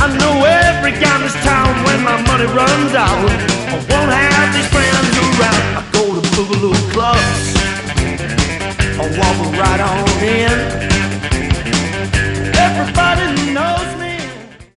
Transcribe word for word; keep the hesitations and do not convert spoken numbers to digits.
I know every guy in this town when my money runs out. I won't have these friends around. I go to boogaloo clubs, I walk right on in. Everybody